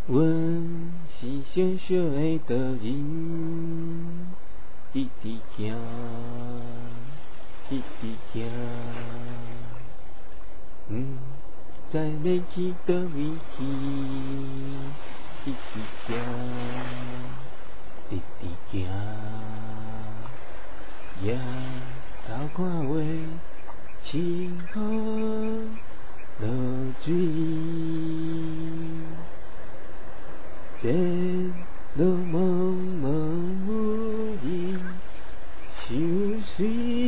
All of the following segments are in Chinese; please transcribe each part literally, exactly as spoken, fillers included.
阮是小小的道人，一直行，一直行，不知要去倒位去，一直行，一直行，也偷看话，清风落水。这路茫茫无人相随，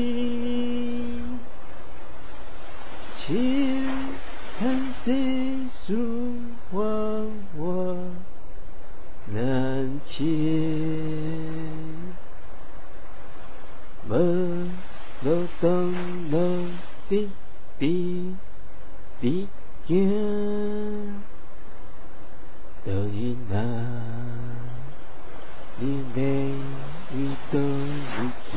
情叹世事繁华难解，无路东路直直直行。道人啊，你要为倒位去？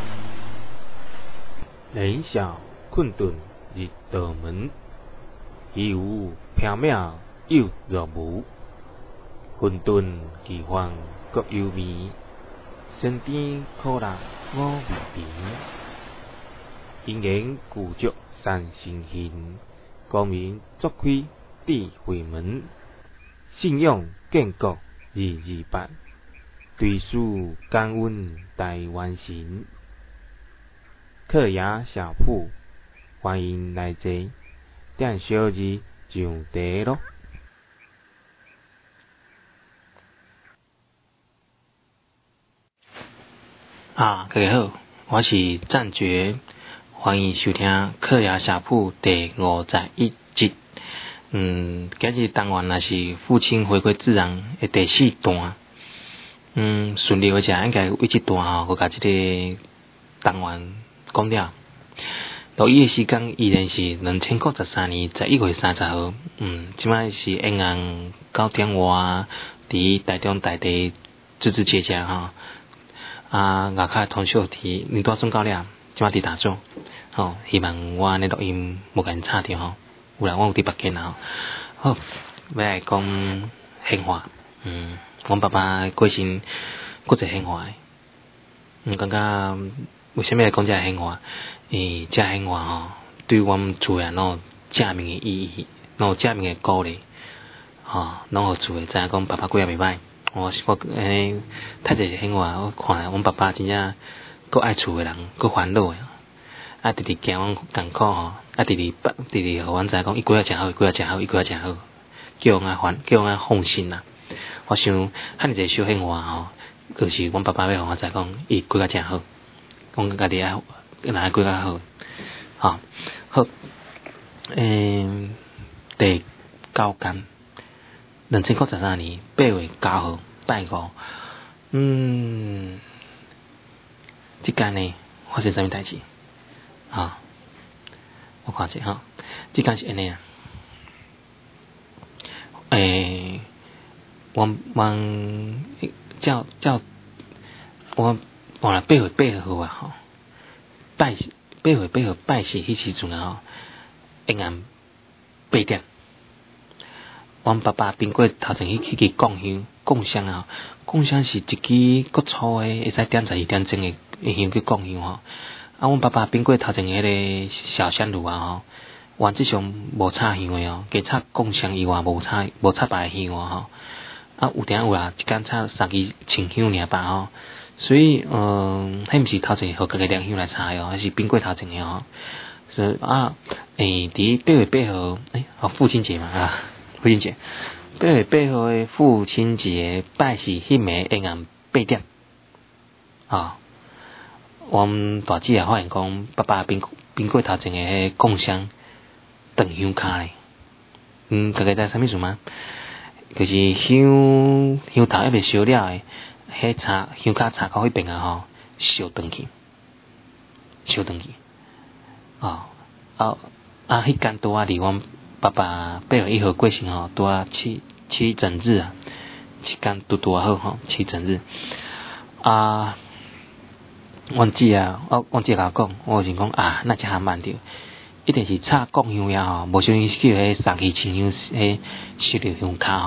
人笑困顿入道门，虚无缥缈又若无。混沌奇幻各幽微，身边苦辣我未平。因缘具足三生形，光明作开智慧门。信仰建国二二八，对事感恩大完成。客雅小铺，欢迎来坐，点小字上茶咯。 啊，大家好，我是赞觉，欢迎收听客雅小铺第五十一集。嗯，今日单元也是父亲回归自然的第四段。嗯，顺利而且应该有一段吼，我甲这个单元讲了。录音的时间依然是两千零十三年十一月三十号。嗯，即摆是延安九点外，伫台中大地自治街遮吼。啊，外口通宵伫年多算到了，即摆伫打坐。吼，希望我安尼录音无甲因吵着吼。有啦，我有伫北京啦吼。好，要来讲闲话。嗯，阮爸爸过身，搁一闲话。嗯，感觉为虾米来讲这闲话？诶，这闲话吼，对阮厝诶喏正面诶意义，喏正面诶鼓励，吼，拢互厝诶知影讲爸爸过也袂歹。我我诶，太侪闲话，我看阮爸爸真正搁爱厝诶人，搁烦恼诶。啊，直直惊阮艰苦吼，啊，直直直直互阮知讲，伊过啊诚好，伊过啊诚好，伊过啊诚好，叫阮啊烦，叫阮啊放心啦。我想，遐尼侪小闲话吼，就是阮爸爸要互我知讲，伊过啊诚好，阮家己啊，哪过较好，吼，好，诶，第九天，两千零十三年八月九号，拜五，嗯，即间呢发生啥物代志？啊，我看下哈，即间是安尼啊，诶，我阮照照我我来八月八号啊吼，拜八月八号拜四迄时阵啊吼，延安八点，阮爸爸经过头前迄迄支供香供香啊，供香是一支国粗诶，会使点十二点钟诶香去供香吼。啊，阮爸爸经过头前迄个小香炉啊吼，原则上无插香诶哦，加插供香以外无插无插别诶香吼。啊，有定有啦，一间插三支清香尔吧吼。所以，嗯，迄毋是头前互家己亮香来插诶哦，还是经过头前诶吼。所以啊，诶，伫八月八号，诶，哦，父亲节嘛啊，父亲节，八月八号诶父亲节拜是迄暝延安八点，啊。阮大姐也发现讲，爸爸经经过头前诶供香断香骹咧，嗯，大家知啥物事吗？就是香香头还未烧了诶，迄插香骹插到迄边啊吼，烧断去，烧断去，哦，啊啊，迄间拄啊离阮爸爸八月一号过身吼，拄啊七七整日啊，时间拄拄啊好吼，七整日啊。阮姐啊，我阮姐甲我讲，我想讲啊，那真还慢着，一定是插供香呀吼，无小心去迄三支清香迄烧着香骹吼，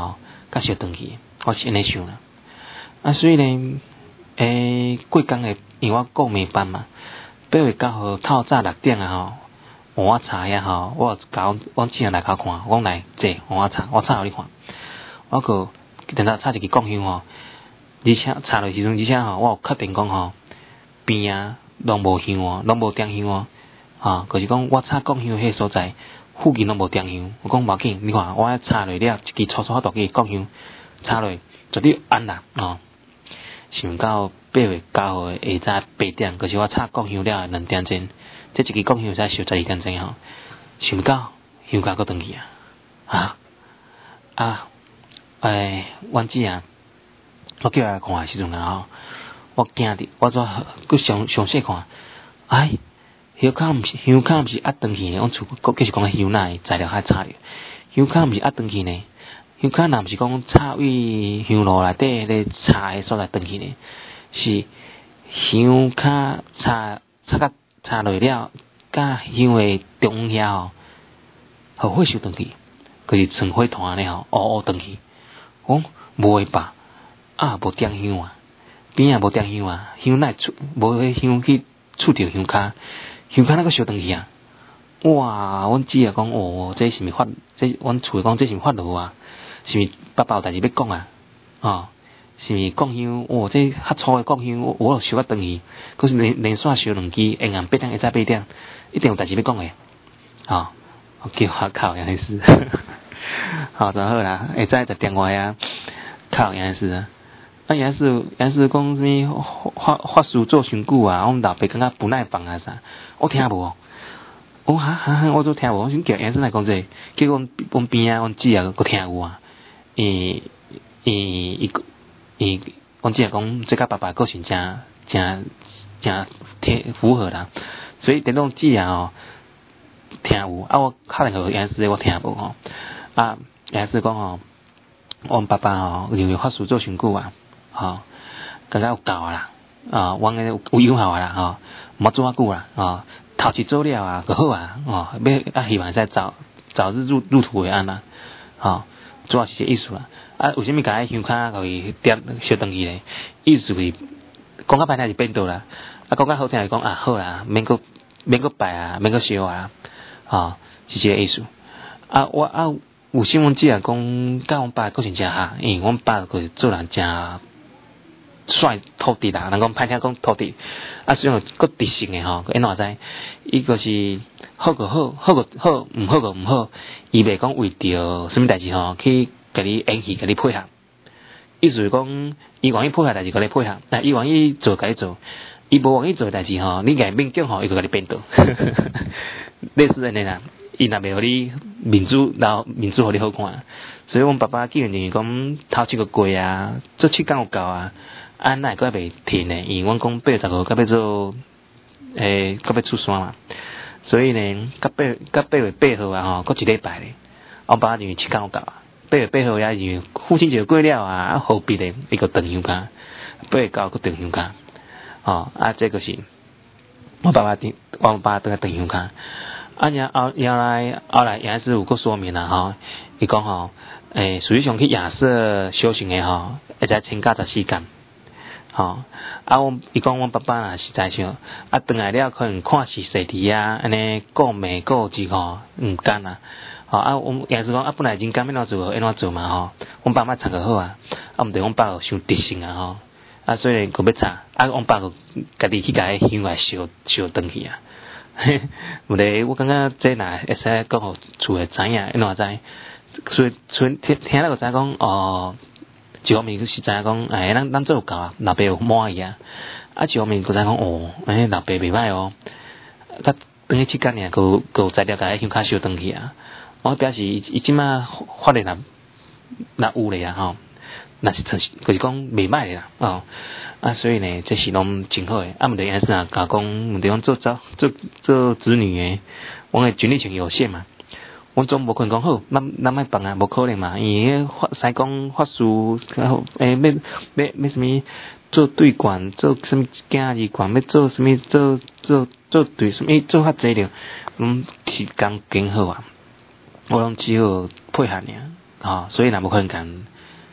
甲烧转去，我是安尼想啦。啊，所以呢，诶、欸，过工诶，因为我顾暝班嘛，八月九号透早六点啊吼，我查遐吼，我甲阮姊仔来口看，我讲来坐，我查，我查互你看，我个电脑插一支讲香吼，而且查落时阵，而且吼，我有确定讲吼，边啊拢无香哦，拢无点香哦，啊，就是讲我插讲香迄个所在附近拢无点香，我讲无要紧，你看我插落了一支粗粗大支讲香，插落绝对安啦哦。想到八月九号诶下晝八點，可是我插講香了兩點鐘，這一支講香才燒十二點鐘吼，想唔到香甲佫轉去啊！啊啊誒，阮姊啊，我叫來看誒時陣啊吼，我驚佇我做佫詳詳細看，哎，香卡毋是香卡毋是壓轉去呢，阮厝佫繼續講香哪材料較差着，香卡毋是壓轉去呢。香卡若毋是講插位香爐內底咧插誒所在轉去呢，是香卡插插甲插落了，甲香誒中遐吼，互火燒轉去，就是像火炭安尼吼，烏烏轉去。講無會吧？啊，無點香啊，邊啊無點香啊，香乃觸無迄香去觸着香卡，香卡那個燒轉去啊！哇！阮姊啊講哦，這是毋是發？這阮厝誒講這是毋是發爐啊？是毋是爸爸有代志要講啊？哦，是毋是講香？哦，這較粗誒講香，我我燒甲轉去，可是連連續燒兩支，下暗八點，下晝八點，一定有代志要講誒。哦，我叫我靠楊醫師，好就好啦，下晝就電話啊，靠楊醫師啊。啊，楊醫師，楊醫師講什麼法法事做傷久啊？阮老爸感覺不耐煩啊啥？我聽無。我哈哈，我都聽無，我想叫楊醫師來講這個，結果阮邊啊，阮姊啊，佫聽有啊。誒誒，伊伊，阮姊啊講，這甲爸爸個性真真真貼符合啦，所以等種姊啊吼聽有，啊我敲電話楊醫師我聽無吼，啊楊醫師講吼，阮爸爸吼因為法事做傷久啊，吼，感覺有夠啊啦，啊，阮個有有有效啊啦，吼，冇做遐久啦，吼。頭次做了啊，就好啊，哦，要啊希望會使早早日入入土為安啦，哦，主要是這意思啦。啊，為什麼甲迄香卡互伊點燒轉去咧？意思是講較歹聽是變倒啦，啊講較好聽是講啊好啦，免閣免閣擺啊，免閣燒啊，哦，是這個意思。啊，我啊有新聞紙啊講，甲阮爸個性真合，因為阮爸個做人真帥土地啦，人講歹聽講土地，啊，雖然個直性誒吼，因怎知？伊個是好個好，好個好，毋好個毋好，伊袂講為着什麼代志吼，去甲你演戲，甲你配合。意思是講，伊願意配合代志，甲你配合；但伊願意做，甲你做；伊無願意做代志吼，你甲伊勉強吼，伊就甲你變倒。類似安尼啦，伊若袂互你面子，然後面子互你好看。所以阮爸爸既然就是講頭七個月啊，做七工有夠啊。啊，那個袂停呢，因為阮講八月十號甲要做，誒，甲要出山嘛，所以呢，甲八甲八月八號啊吼，佫一禮拜咧，我爸認為七工有夠啊，八月八號也認為父親節過了啊，啊何必咧，伊個斷香卡，八月九個斷香卡，哦，啊，這個是我爸爸斷，我爸斷斷香卡，啊，然後後來後來也是有個說明啦吼，伊講吼，誒，實際上去亞瑟修行誒吼，會使請假十四天。吼、哦，啊，阮伊講阮爸爸啊實在像，啊，轉來了可能看是細題啊，安尼顧暝顧日吼，毋甘啊，吼、哦，啊，阮也是講啊，本來真甘要安怎做，安怎做嘛吼，阮爸媽插個好啊，啊，毋對阮爸有傷直性啊吼，啊，所以佫要插，啊，阮爸佫家己去甲迄香來燒燒轉去啊，毋對，我感覺這若會使講互厝誒知影，安怎知？所以剩聽聽了個知講哦。一方面佢是知影講，誒，咱咱做有夠啊，老爸有滿意啊。啊，一方面佢知講，哦，誒，老爸袂歹哦。甲等於七間爾，佢佢有材料甲迄香卡燒轉去啊。我表示伊伊即馬發現若若有咧啊，吼，若是就是就是講袂歹咧啦，哦。啊，所以呢，這是攏真好誒。啊，毋對，還是啊，甲講毋對，講做做做做子女誒，我誒權力性有限嘛。阮總無可能講好，咱咱莫放啊，無可能嘛。因為法師講法事，誒，要要要什麼做對管，做什麼假日管，要做什麼做做做對什麼做較濟了，嗯，時間經好啊，我攏只好配合爾，吼、哦，所以若無可能講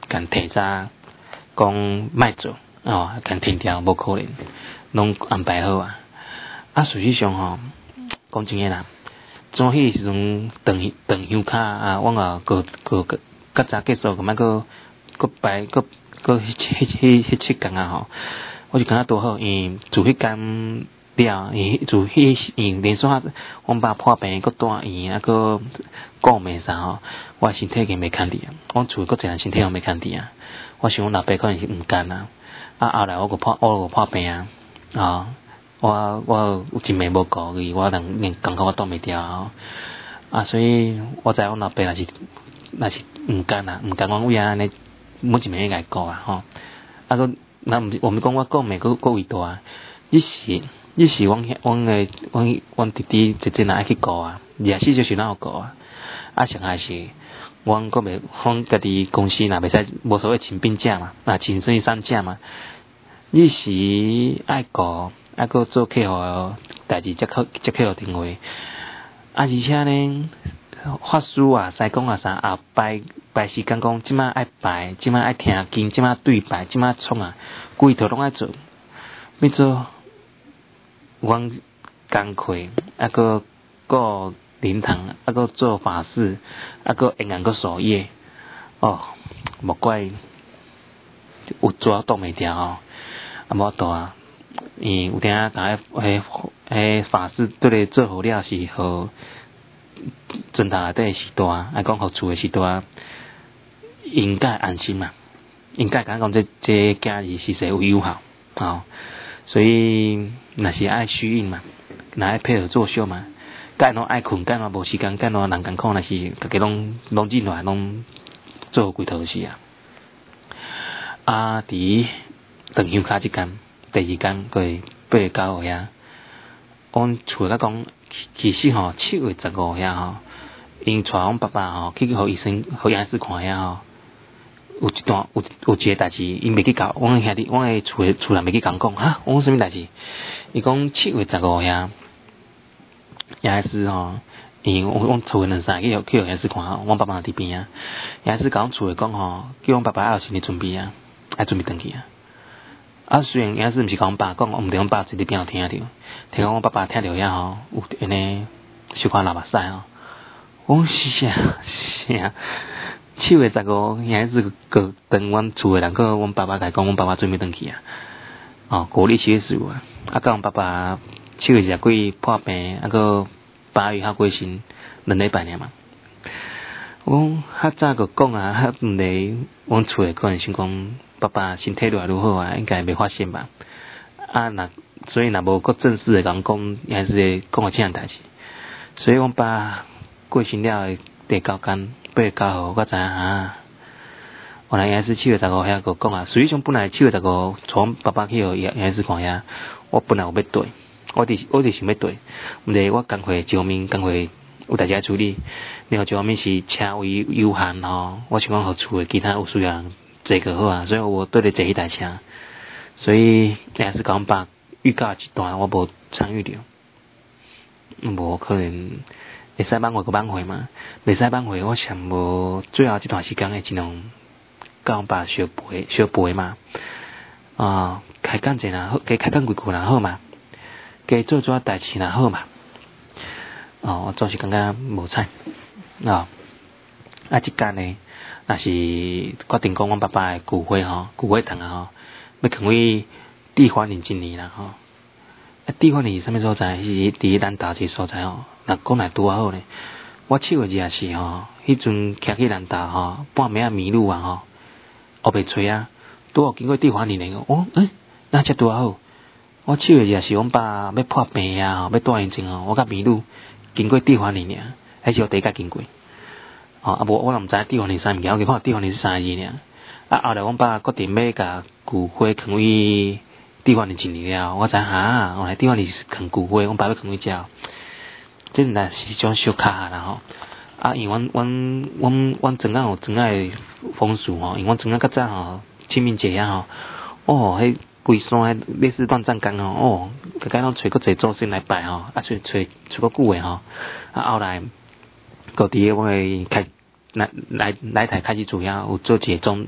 共提早讲莫做哦，共停掉无可能，拢安排好啊。啊，实际上吼，讲真诶啦，做迄时阵长长休卡啊，我啊个个个较早结束，个莫个个摆个个迄迄迄迄七工啊吼，我就感觉多好，因为做迄工了，因做迄因连续啊，阮爸破病个住院啊个顾命啥吼，我身体已经袂堪伫啊，阮厝个一人身体也袂堪伫啊，我想阮老爸可能是毋甘啊，啊后来我个破我个破病啊，啊。我我有一命无顾伊，我人连工课我挡袂掉啊！啊，所以我知阮老爸若是若是毋甘啊，毋甘阮为安尼每一暝来顾啊吼。啊个，那毋是我们讲我顾命佫佫伟大，伊是伊是阮阮个阮阮弟弟姐姐若爱去顾啊，廿四小时哪有顾啊？啊，上害是阮佫袂，阮家己公司若袂使无所谓请病假嘛，啊请生意产假嘛，伊是爱顾。啊，搁做客户代志，接客接客户电话，啊，而且呢，法师啊、师公啊啥啊排排时间讲，即摆爱排，即摆爱听经，即摆对排，即摆创啊，规套拢爱做，要做阮工课，啊搁顾灵堂，啊搁做法事，啊搁沿岸搁守夜，哦，莫怪有做挡袂掉哦，啊无多啊。伊有听甲迄迄迄法师对咧做好了是互尊堂内底时代，啊讲互厝诶时代，应该安心嘛，应该感觉讲这这家己是谁有友好，哦，所以若是爱虚应嘛，若爱配合作秀嘛，干拢爱困，干拢无时间，干拢人艰苦，若是家己拢拢进来拢做几套事啊。啊，伫长休卡即间。第二天佢八月九號遐，阮厝咧講，其實吼七月十五遐吼，因帶阮爸爸吼去互醫生、互醫師看遐吼，有一段有有一個代志，因未去甲阮兄弟，阮個厝誒厝人未去甲講，哈，我講啥物代志？伊講七月十五遐，醫師吼，因阮阮厝誒兩三個去互去互醫師看吼，阮爸爸佇邊啊，醫師甲阮厝誒講吼，叫阮爸爸要有心理準備啊，愛準備轉去啊。啊，雖然也是毋是甲阮爸講，我毋知阮爸佇咧邊有聽着，聽講阮爸爸聽着遐吼，有安尼小可流目屎吼。我講是啥是啊？七月十五，也是個等阮厝誒人，個阮爸爸甲講，阮爸爸準備轉去啊。哦，過日七月十五啊，啊，甲阮爸爸七月廿幾破病，啊個八月還過身，兩禮拜爾嘛。我講較早個講啊，較毋知阮厝誒個人想講。爸爸身體愈來愈好啊，應該袂發現吧？啊，那所以若無個正式誒講講，還是會講個這樣代志。所以阮爸過身了第九天，八月九號，我知影啊。原來也是七月十五遐個講啊。實際上本來七月十五，從爸爸去互也也是看遐，我本來有要對，我佇我佇想要對，毋過我工課上面工課有代志處理，然後上面是車位有限吼，我想講互厝誒其他有需要人。這個好啊，所以我對咧坐迄台車，所以也是甲阮爸預告一段，我無參與着，無可能會使挽回個挽回嘛，袂使挽回，我想無最後這段時間會盡量甲阮爸相陪相陪嘛，啊，開講者若好，加開講幾句若好嘛，加做做代志若好嘛，哦，我總是感覺無彩，啊，啊，即間呢？若是決定講，阮爸爸誒骨灰吼，骨灰堂啊吼，要囥去地花林一年啦吼。啊，地花林是啥物所在？是佇咱島一個所在吼。若講來拄啊好咧，我七月二十四吼，迄陣徛去咱島吼，半暝啊迷路啊吼，後袂找啊，拄好經過地花林誒，哦，誒，那遮拄啊好。我七月二十四，阮爸要破病啊，要住院前吼，我甲迷路經過地花林爾，迄是我第一擺經過。哦，啊無我也毋知地方是啥物件，我見看地方是啥字爾。啊後來阮爸決定要甲骨灰囥去地方是一年了，我知哈，原來地方是囥骨灰，阮爸要囥去遮，即若是一種小卡啦吼。啊，因為阮阮阮阮莊仔有莊仔誒風俗吼，因為阮莊仔較早吼，清明節遐吼，哦，迄規山迄類似亂葬崗吼，哦，個個攏找個濟祖先來拜吼，啊找找找個久誒吼，啊後來個佇個我誒開。來來來台開始做遐有做一個宗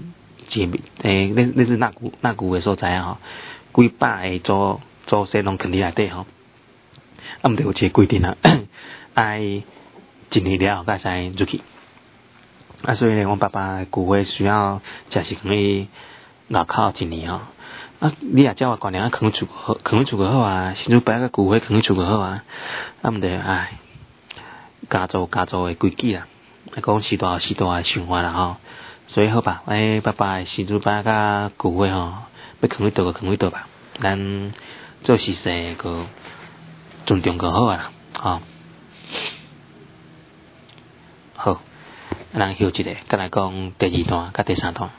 一个诶，类类似那古那古的所在啊吼，几百个祖祖先拢囥伫内底吼，啊，毋着有一个规定啊，爱一年了后才使入去。啊，所以咧，阮爸爸骨灰需要诚实囥去外口一年吼。啊，你也叫我观念啊，囥厝好，囥厝好啊，甚至摆个骨灰囥厝好啊，啊，毋得唉，家族家族的规矩啦，啊，讲时代时代的想法啦吼。所以好吧，诶，爸爸时阵摆甲骨灰吼，要囥去倒就囥去倒吧，咱做事势个尊重就好啊啦，吼。好，咱休一下，再来讲第二段甲第三段。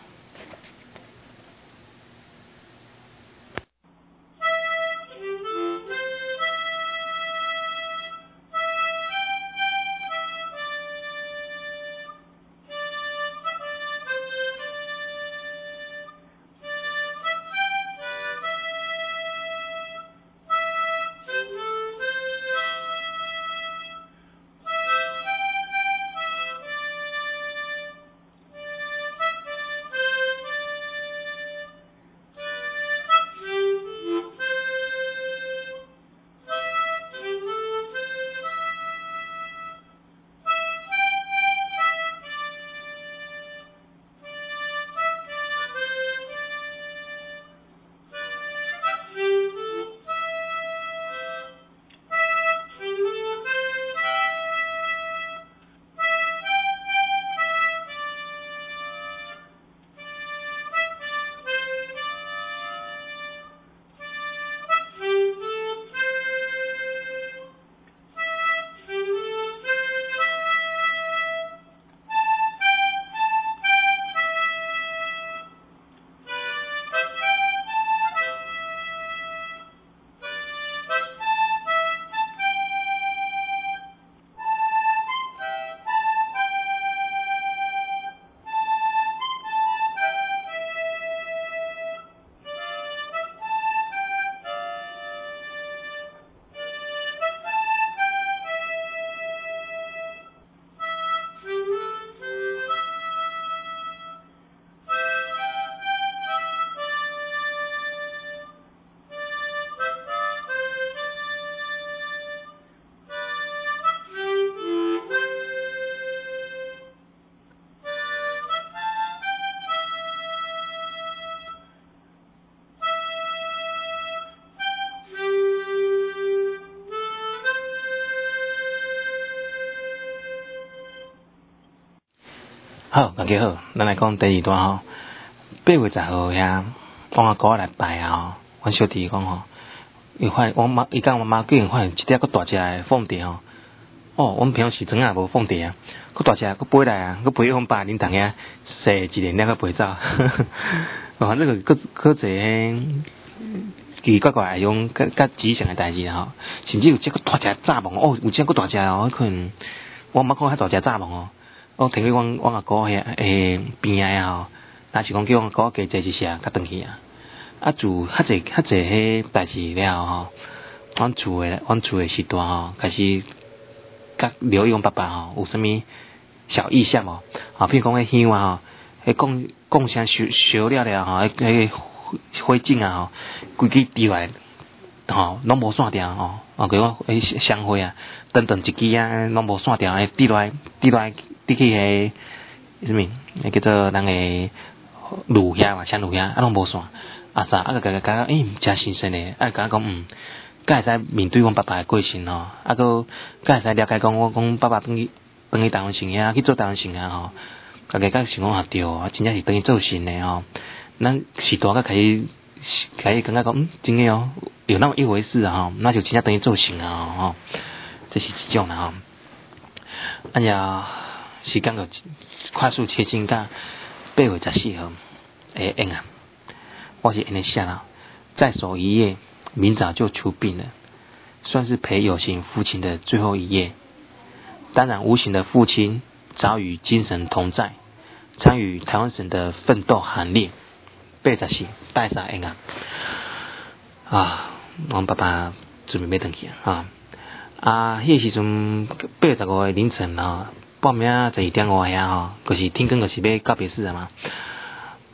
好，大家好，咱来讲第二段吼。八月十号遐，我阿哥来拜啊吼，阮小弟讲吼，伊发现我妈，伊讲我妈竟然发现一只佫大只的凤蝶吼。哦，阮平时庄也无凤蝶啊，佫大只，佫飞来啊，佫飞去阮爸恁同遐踅一连两个飞走。反正佫佫佫侪奇奇怪怪的种较较吉祥的代志吼，甚至有只佫大只蚱蜢哦，有只佫大只哦，可能我妈讲遐大只蚱蜢哦。我听去阮阮阿哥遐诶边仔啊吼，若是讲叫阮阿哥加坐一下，较转去啊。啊，做较济较济迄代志了吼，阮厝诶阮厝诶时代吼，开始甲留意阮爸爸吼，有啥物小意象哦，啊，譬如讲迄香啊吼，迄讲讲啥烧烧了了吼，迄迄火烬啊吼，规支滴来。吼，拢无散掉吼，啊，佮我迄香灰啊，等等一支啊，拢无散掉，滴落来，滴落来，滴去迄什么，迄叫做咱个炉遐嘛，香炉遐，啊，拢无散，啊啥，啊个个个诶，真新鲜诶，啊，甲讲嗯，甲会使面对阮爸爸诶过程吼，啊个甲会使了解讲我讲爸爸转去转去台湾省遐去做台湾省啊吼，甲个甲想讲啊对哦，真正是转去做神诶吼，咱时代甲开始开始感觉讲嗯，真诶哦。有那么一回事啊哈，那就真正等于做成啊吼，这是一种啦吼。哎呀，时间就快速切进到八月十四号诶宴啊，我是安尼写啦，再守一夜，明早就出殡了，算是陪有形父亲的最后一夜。当然，无形的父亲早与精神同在，参与台湾省的奋斗行列。八月十四拜啥宴啊？啊！阮爸爸准备要回去啊！啊，迄个时阵八月十五的凌晨啊，报名十二点五遐吼，就是天光就是要告别式啊嘛。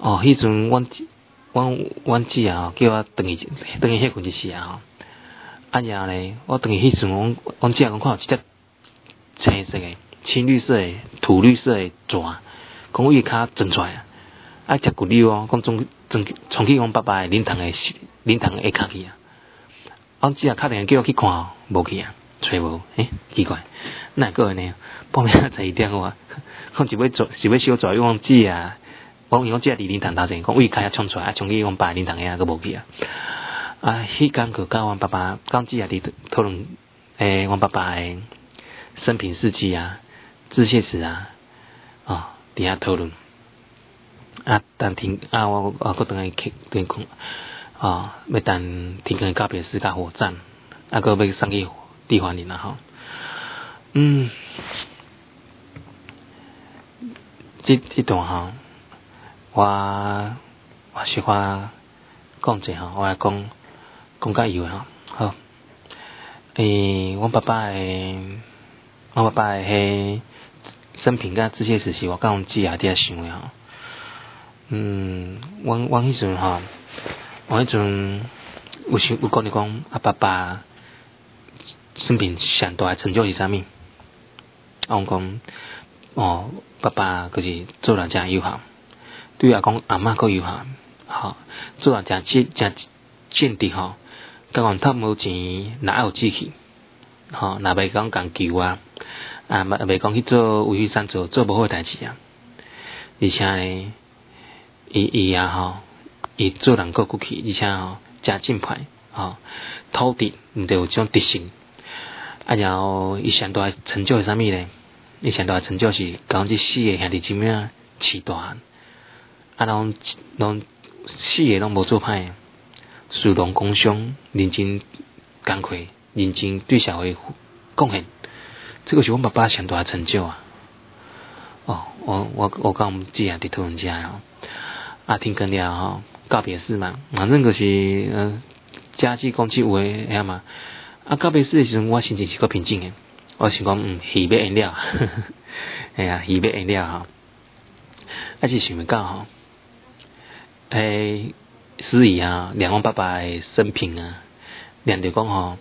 哦，迄阵阮阮阮姊啊，叫我转去转去歇困一时啊吼。啊然后咧，我转去迄阵，阮阮姊讲看有一只青色的、青绿色的、土绿色的蛇，讲伊骹钻出来啊，啊只骨溜哦，讲从从从去阮爸爸的灵堂的灵堂的下骹去啊。阮姊啊打电话叫我去看，无去啊，找无，诶、欸，奇怪，哪个呢？半夜十一点我，讲是要做是要小蛇，阮姊啊。讲伊讲即个伫灵堂头前，讲胃开啊冲出来，啊冲去阮爸灵堂遐，佫无去啊。啊，迄工个甲阮爸爸讲只啊伫讨论，诶，阮爸爸诶生平事迹啊、致谢词啊，哦，伫遐讨论。啊，等天啊，我我佫等下去等讲，哦，要等天光告别式甲火葬，啊，佫要送去地环林啊吼。嗯，即即段吼。我我小可讲者吼，我来讲讲甲伊诶吼，好。诶，阮爸爸诶，阮爸爸诶，迄生平甲致谢词是我甲阮姊仔伫遐想诶吼。嗯，阮阮迄阵吼，我迄阵有想有讲你讲啊，爸爸生平上大诶成就是啥物？啊，阮讲哦，爸爸就是做人真友好。对阿公阿嬷佫有哈，吼，做人诚坚诚坚定吼，甲阮趁无钱，若爱有志气，吼，若袂讲共求啊，啊，袂袂讲去做为非善做做无好代志啊。而且呢，伊伊啊吼，伊做人佫骨气，而且吼诚正派，吼，土地毋着有种特性。啊，然后伊上大成就是啥物呢？伊上大成就是甲阮即四个兄弟姊妹啊饲大。啊，拢拢四个拢无做歹，殊荣工商，认真工课，认真对社会贡献，这个是阮爸爸上大的成就啊！哦，我我我甲阮姊仔伫讨论遮哦，啊，天光了吼，告别式嘛，反正就是呃，家祭公祭有诶，晓嘛？啊，告别式诶时阵，我心情是够平静诶，我想讲，嗯，戏要演了，哎呀，戏要演了吼，啊，是想袂到吼。诶，司仪啊，念阮爸爸诶生平啊，念着讲吼，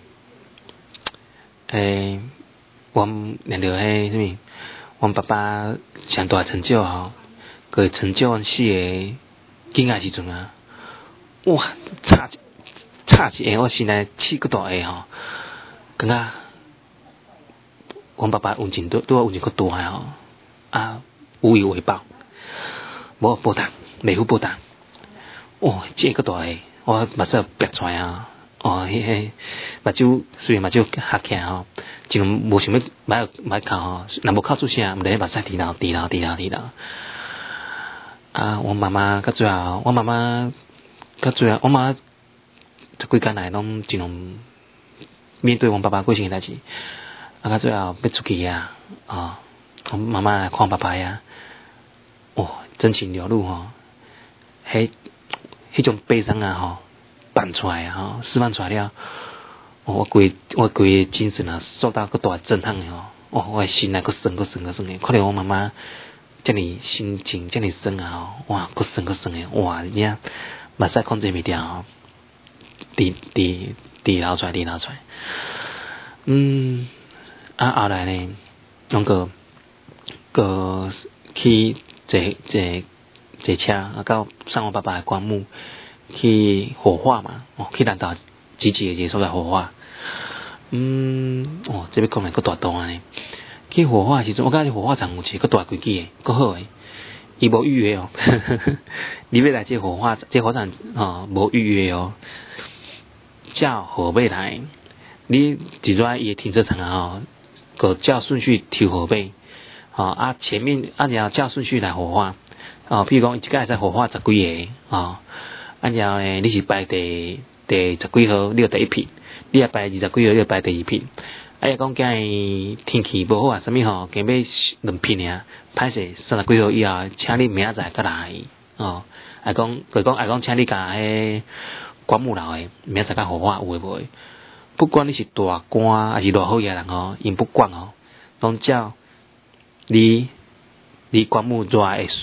诶，阮念着迄什物，阮爸爸上大成就吼，佮成就阮四个囝仔时阵啊，哇，差差一下，我心内气佮大下吼，感觉阮爸爸运气对对我运气佮大吼，啊，无以为报，无报答，袂付报答。哦，这个大个，我目睭憋出来啊！哦，迄迄目睭虽然目睭合起来吼，就无想要买买哭吼，若无哭出声，毋得目屎滴流滴流滴流滴流。啊，我妈妈到最后，我妈妈到最后，我妈这几工来拢尽量面对阮爸爸过身诶代志。啊，到最后要出去啊，啊，我妈妈来看爸爸呀，哦，真情流露吼，迄。迄种悲伤啊吼，放出来啊吼，释放出来了，哦、我规我规个精神啊受到个大震撼的吼，哦，我的心内个酸个酸个酸的，看到我妈妈遮尔心情遮尔酸啊吼，哇，个酸个酸的，哇，你啊，目屎控制袂掉吼，滴滴滴流出来，滴流出来，嗯，啊后来呢，那个个去坐坐。坐车啊，到上我爸爸的棺木去火化嘛，哦，去南投集集的一个所在火化。嗯，哦，这边讲来个大段呢。去火化时阵，我感觉火化场有一个大规矩的，够好诶。伊无预约哦，你要来这火化，这火场哦无预约哦，叫后尾来，你一在伊的停车场啊吼，个叫顺序抽后尾，哦啊前面啊然后叫顺序来火化。哦，譬如讲，一届会使火化十几个，哦，啊然后呢，你是排第第十几号，你就第一批；你也排二十几号，你就排第二批。啊，若讲今日天氣無好啊，啥物吼，加要兩批爾，歹勢三十幾號以後，請你明仔載再來，哦，啊講，佢講，啊講，請你甲迄棺木樓誒，明仔載甲火化有誒無誒？不管你是大官還是偌好嘅人吼，因不管吼，攏照你。你棺木熱會會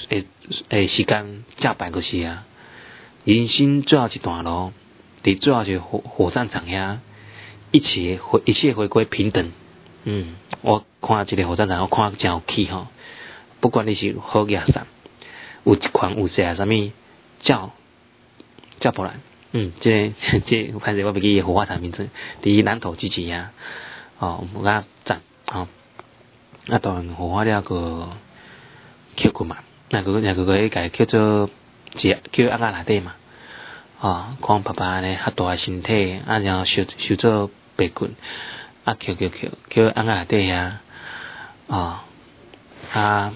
诶时间接摆过去啊，人生最后一段路，伫最后一个火火葬场遐，一切回一切回归平等。嗯，我看一个火葬场，我看真有气吼。不管你是好野啥，有一款有些啥物叫叫不然，嗯，这这反正我袂记火化场名称，伫南投之前啊，哦，有甲站吼，啊，当然火化了个捡骨嘛，那个那个个迄个叫做只叫安仔内底嘛，啊，看爸爸呢较大诶身体，啊，然后收收做白骨，啊，捡捡捡捡安仔内底遐，啊啊。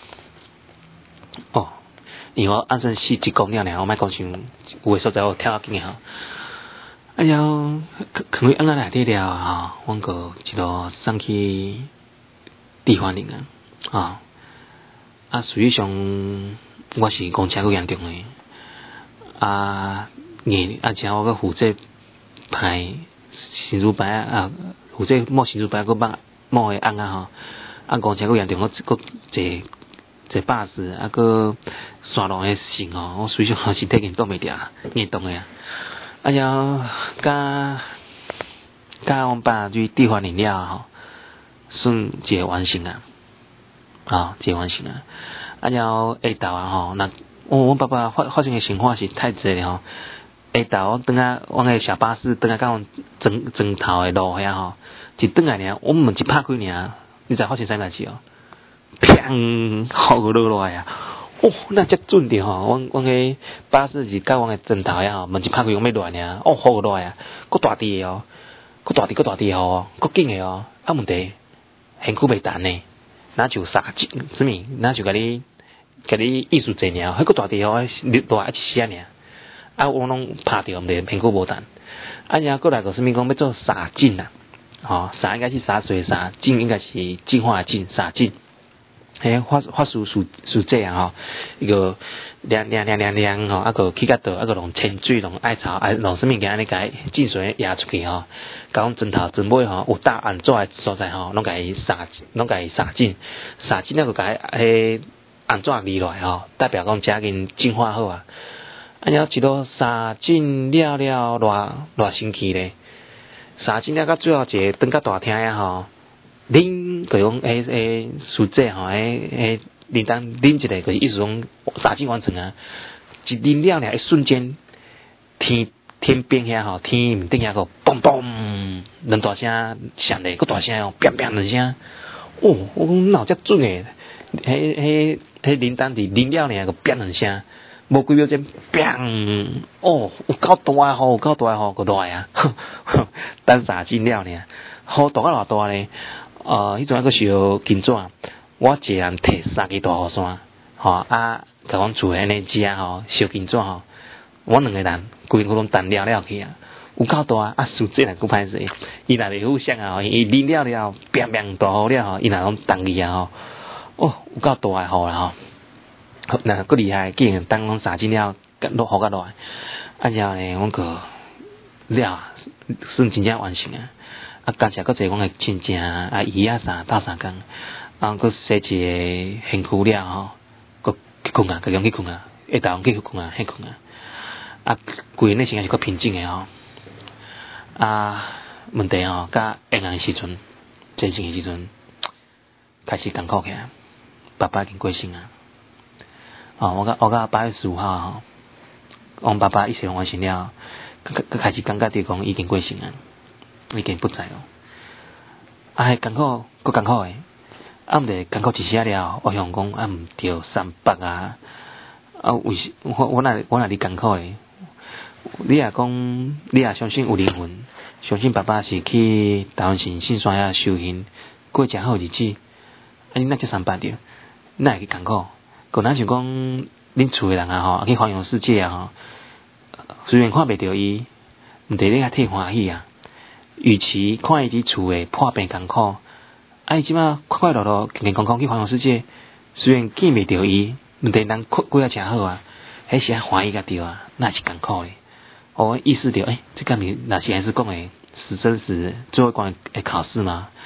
哦，因为我按算四级讲了呢，我莫讲伤有诶所在我跳啊紧吼。哎呀，可能按仔内底了吼，阮个一路送去地环岭啊，啊啊，实际上我是公车够严重诶，啊，硬而且我个负责排新竹牌啊，负责摸新竹牌个帮摸诶按啊吼，啊公车够严重，我个坐。坐巴士啊，个山路诶线吼，我随时我身体硬挡袂住，硬动诶啊！哎呀，甲甲阮爸去地环岭了吼，算一个完成啊，啊，一个完成啊！啊，然后下昼啊吼，那我阮爸爸发发生诶情况是太济了吼，下昼我等下阮个小巴士等下到阮庄庄头诶路遐吼，一转来尔，我门一拍开尔，你知发生啥代志哦？砰！雨就落落来啊！哦，那遮准着吼，阮阮个巴士是到阮个枕头遐吼，门一拍开，讲要落来尔，哦，雨就落来啊，佫大滴诶哦，佫大滴佫大滴诶哦，佫紧诶哦，啊问题身躯袂弹呢，哪就杀进什么？哪就甲你甲你意思济尔，迄佫大滴哦，落来一丝尔，啊我拢拍着，毋得身躯无弹，啊然后过来个什么讲要做杀进啊？哦，杀应该是洒水杀，进应该是进化进杀进。嘿，法法术术术这样吼，伊个凉凉凉凉凉吼，啊个去甲倒，啊个用清水、用艾草，啊用什物件安尼甲进水压出去吼，甲阮针头针尾吼有大暗纸诶所在吼，拢甲伊撒，拢甲伊撒进，撒进那个甲迄暗纸离落来吼，代表讲遮紧进化好啊。啊，然后一路撒进了了偌偌神奇咧，撒进了到最后一个等到大厅呀吼。恁个用诶诶数字吼，诶诶，铃铛恁一个个意思讲杀进完成啊，一拎了呢，一瞬间天天边遐吼，天毋顶遐个咚咚，两大声响咧，个大声哦，砰砰两声，哦，我讲哪有遮准诶？迄迄迄铃铛伫拎了呢个砰两声，无几秒钟砰，哦，有够大诶吼，有够大诶吼，个大啊，等杀进了呢，雨大啊偌大咧？呃，迄阵个烧金纸，我一个人摕三支大雨伞，吼啊，甲阮厝安尼食吼，烧金纸吼，我两个人规个拢担了了去啊，有够大啊！数这两个歹势，伊若袂互相啊，伊淋了了，砰砰大雨了吼，伊若拢担去啊吼，哦，有够大诶雨啦吼，那够厉害，竟然当拢三支了，落雨甲落来，啊然后呢，阮个了，算真正完成啊。啊，感谢搁坐阮诶亲戚啊、姨啊啥斗相共，啊，搁洗一个身躯了吼，搁去困啊，佮用去困啊，下昼去困啊，遐困啊，啊，规个内心也是较平静诶吼，啊，问题吼，甲闲诶时阵，真正诶时阵，开始艰苦起来，爸爸已经过身啊，哦，我甲我甲八月十五号吼，阮爸爸一生完成了，佮佮开始感觉着讲已经过身啊。已经不在咯，啊，迄艰苦，佫艰苦诶，啊，毋得艰苦一些了，我想讲啊，毋着三百啊，啊，为我我若我若哩艰苦诶，你若讲，你若相信有灵魂，相信爸爸是去台湾神圣山遐修行，过诚好日子，啊，你哪只三百着，哪会去艰苦？可能想讲，恁厝诶人啊吼，去环游世界啊吼，虽然看袂着伊，毋得你较替欢喜啊。与其看伊伫厝诶破病艰苦，啊伊即马快快乐乐、健健康康去环游世界，虽然见袂着伊，问题人过过啊诚好啊，迄是欢喜甲着啊，那是艰苦咧。我意识到，诶、欸，这个你若是还是讲诶是真实最后一关诶考试吗？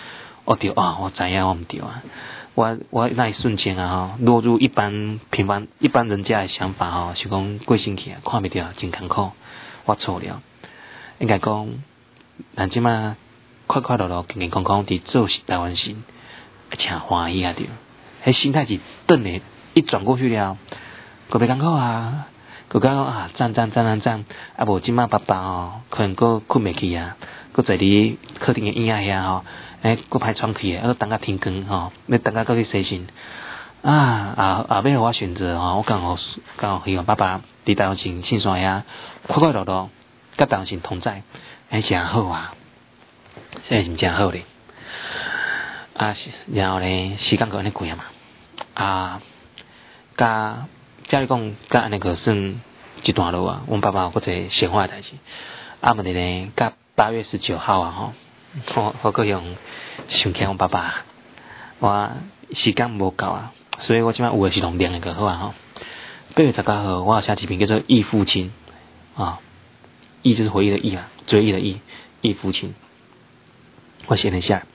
我对啊，我知影我毋对啊，我我那一瞬间啊，吼，落入一般平凡一般人家的想法吼，是讲过身去啊，看袂到真艰苦，我错了。应该讲，咱即马快快乐乐、健健康康伫做台湾心，而且欢喜啊着，迄心态是转的，一转过去了，个袂艰苦啊。佮讲啊，赞赞赞赞赞，啊无即马爸爸吼，可能佮困袂去啊，佮坐伫客厅的椅仔遐吼，诶，佮歹喘气诶，啊，等甲天光吼，要等甲佮去洗身，啊啊啊！要互我选择吼，我刚好刚好希望爸爸伫台湾城信山遐快快乐乐，甲台湾城同在，诶，真好啊，现在是真好咧。啊，然后咧，时间佮安尼过啊嘛，啊，甲。假如讲，甲安尼个算一段路啊，阮爸爸有搁一个鲜花诶代志。啊，问题呢，甲八月十九号啊吼，我我搁用想起阮爸爸，我时间无够啊，所以我即摆有诶是用念诶个好啊吼。八月十九号，我有写一篇叫做《忆父亲》啊，忆就是回忆的忆啊，追忆的忆，忆父亲。我写了一下：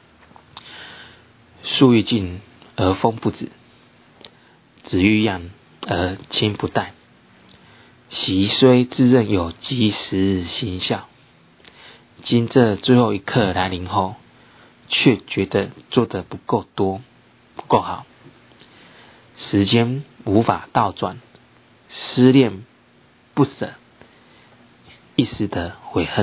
树欲静而风不止，子欲养而亲不待，习虽自认有及时行孝，今这最后一刻来临后，却觉得做得不够多，不够好。时间无法倒转，思念不舍，一时的悔恨。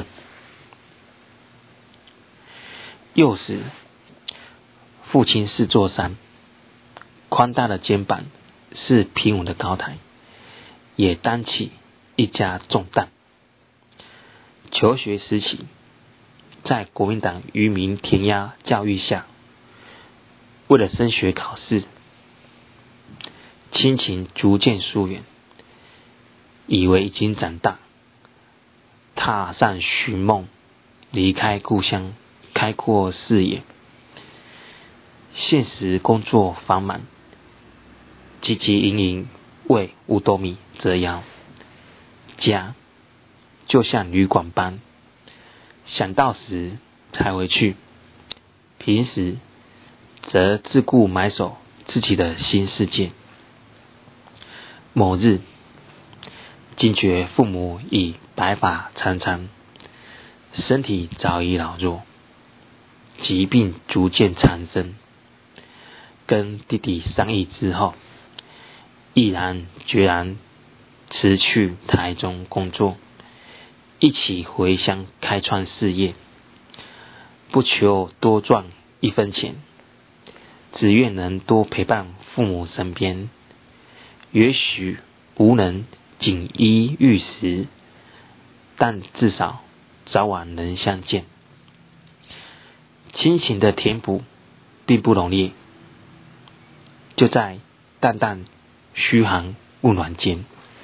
幼时，父亲是座山，宽大的肩膀是平稳的高台，也担起一家重担。求学时期，在国民党愚民填鸭教育下，为了升学考试，亲情逐渐疏远，以为已经长大，踏上寻梦，离开故乡，开阔视野。现实工作繁忙，汲汲营营为五斗米折腰，家就像旅馆般，想到时才回去，平时则自顾埋首自己的新世界。某日，惊觉父母已白发苍苍，身体早已老弱，疾病逐渐缠身。跟弟弟商议之后，毅然决然辞去台中工作，一起回乡开创事业，不求多赚一分钱，只愿能多陪伴父母身边。也许无能锦衣玉食，但至少早晚能相见。亲情的填补并不容易，就在淡淡嘘寒问暖间，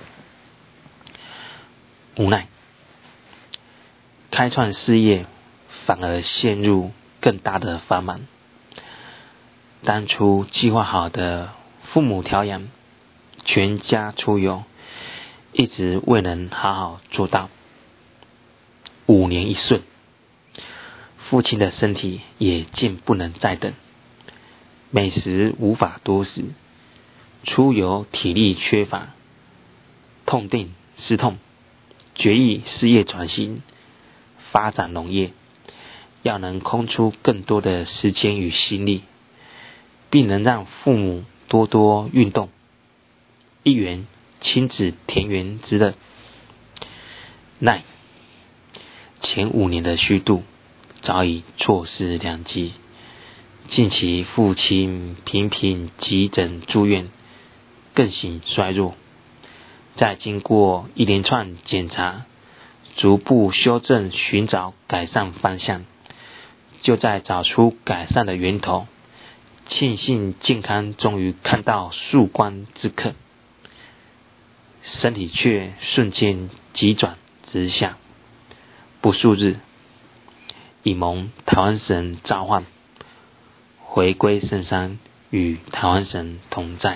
无奈开创事业反而陷入更大的繁忙。当初计划好的父母调养、全家出游，一直未能好好做到。五年一瞬，父亲的身体也渐不能再等，美食无法多食，出游体力缺乏，痛定思痛，决意事业转型，发展农业，要能空出更多的时间与心力，并能让父母多多运动，一圆亲子田园之乐。奈前五年的虚度早已错失良机，近期父亲频频急诊住院，更形衰弱。在经过一连串检查，逐步修正，寻找改善方向。就在找出改善的源头，庆幸健康终于看到曙光之刻，身体却瞬间急转直下。不数日，已蒙台湾神召唤，回归圣山，与台湾神同在。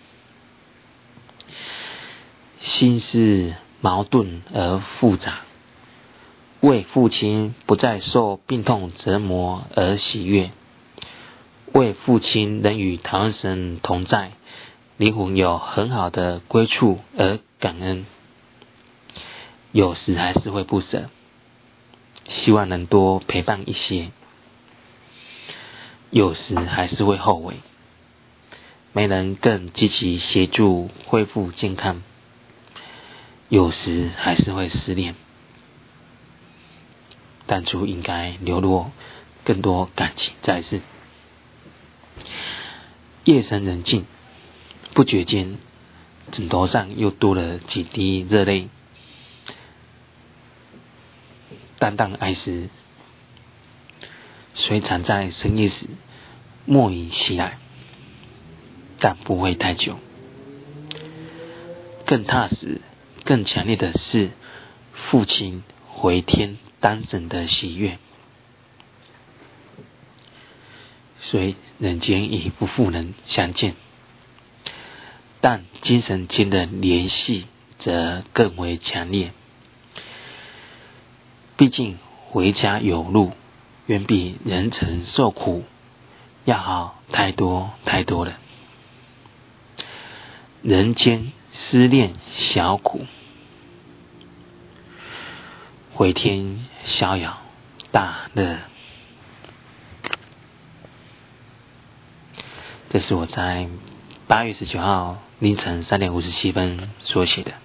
心事矛盾而复杂，为父亲不再受病痛折磨而喜悦， 为父亲能与台湾神同在，灵魂有很好的归处而感恩，有时还是会不舍，希望能多陪伴一些，有时还是会后悔，没能更积极协助恢复健康，有时还是会失恋，当初应该流露更多感情才是。夜深人静，不觉间枕头上又多了几滴热泪，淡淡哀思，虽常在深夜时莫名袭来，但不会太久。更踏实、更强烈的是父亲回天当神的喜悦。虽人间已不复能相见，但精神间的联系则更为强烈。毕竟回家有路，远比人曾受苦要好太多太多了。人间思恋小苦，回天逍遥大乐。这是我在八月十九号凌晨三点五十七分所写的。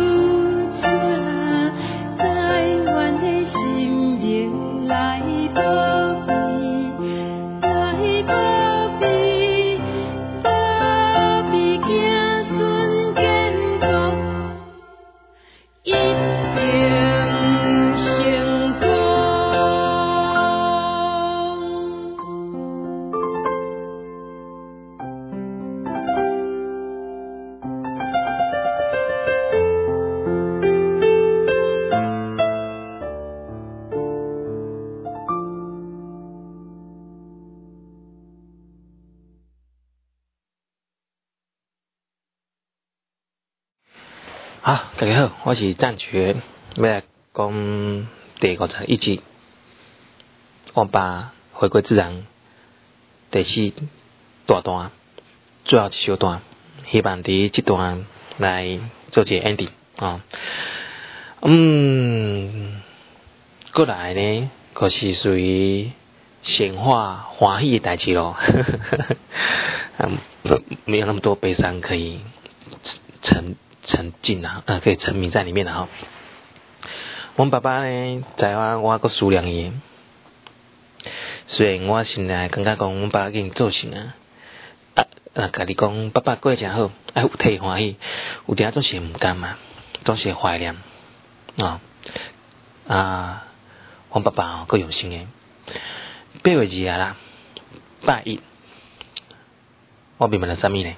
来吧。 大家好，我是赞觉，要来讲第五十一集，我把回归自然第四大段，最后一小段，希望伫这段来做一个 ending 啊。嗯，过来呢，就是属于显化欢喜的代志咯，嗯，没有那么多悲伤可以沉沉浸啊，呃，可以沉迷在里面的哈。我爸爸呢，在我我个思念伊，虽然我心内感觉讲，阮爸已经做成啊，啊，啊，家己讲爸爸过得真好，啊，有替欢喜，有点总是毋甘嘛，总是怀念啊啊，阮爸爸哦，够用心诶。八月二啊啦，拜一，我明白了啥物呢？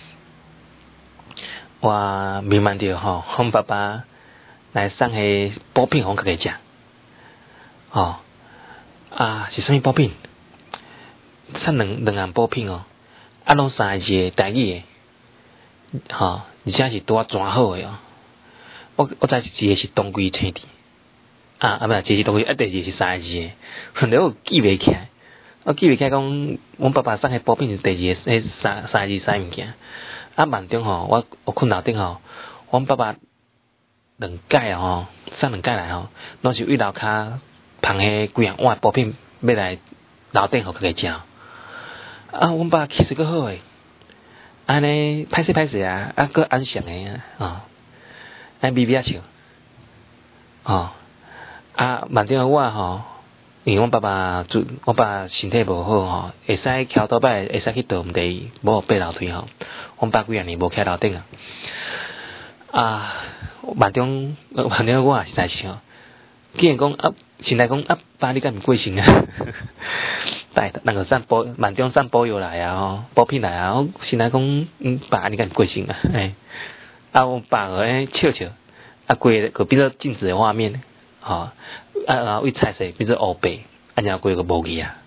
我明白着吼，阮爸爸来送个补品互家己食，吼啊是啥物补品？送两两样补品哦，啊拢三个字台语诶，吼，而且是拄啊全好诶哦。我我知一个是当归青蒂，啊啊不，一个是当归，啊第二个是三个字诶，后来我记袂起来，我记袂起来讲，阮爸爸送个补品是第二个，迄三三个字啥物件？啊，梦中吼，我我困楼顶吼，阮爸爸两届吼，送两届来吼，拢是为楼骹捧迄几样碗补品要来楼顶互家己食。啊，阮爸气势够好诶，安尼歹势歹势啊，啊佫安详诶啊，哦，安微微啊笑，哦，啊梦中我吼，因为阮爸爸做，阮爸身体无好吼，会使徛倒摆，会使去倒毋地，无爬楼梯吼。阮爸几啊年无徛楼顶啊，啊，梦中梦中我也是在想，既然讲啊，现在讲啊，爸你敢毋过身啊？带那个送保梦中送保药来啊吼，补品来啊，我现在讲嗯爸你敢毋过身啊？哎，啊阮爸个笑笑，啊规个变做镜子的画面，吼、哦，啊啊为彩色变做乌白，啊然后规个无去啊，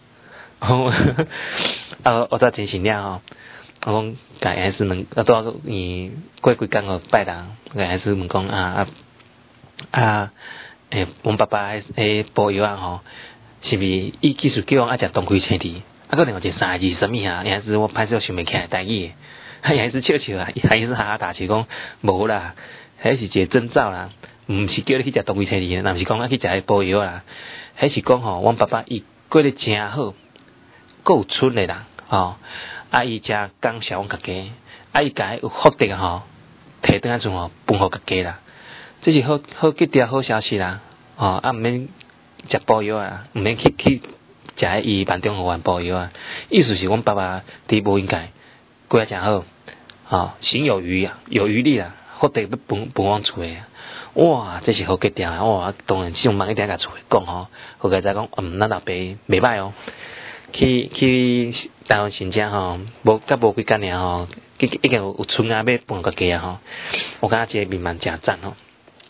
啊我才真心了吼。我讲，甲还是问，啊，拄伊过几工个拜人，甲还是问讲啊啊啊，诶，阮爸爸诶补药啊吼，是毋是伊其实叫我爱食当归青蒂，啊，个另外一个三个字什物啊？还是我歹势想袂起来台语，还是笑笑啊，还是哈哈大笑讲无啦，迄是一个征兆啦，毋是叫你去食当归青蒂，若毋是讲啊去食迄补药啦，迄是讲吼，阮爸爸伊过得真好，够村诶人吼。啊！伊才感谢阮家己，啊！伊家有福德吼，摕倒来阵吼，分互家己啦。这是好好吉条好消息啦，吼、哦！啊，毋免食补药啊，毋免去去食迄伊梦中互阮补药啊。意思是阮爸爸伫无应该过啊诚好，吼、哦，行有余啊，有余力啦，福德要分分往厝诶。哇！这是好吉条啊！哇！当然，即种梦一定甲厝诶讲吼，互家己讲，嗯，咱老爸袂歹哦。去去台湾新疆吼，无甲无几工尔吼，已已经有厝啊要搬家己啊吼，我感觉这个面貌真赞吼。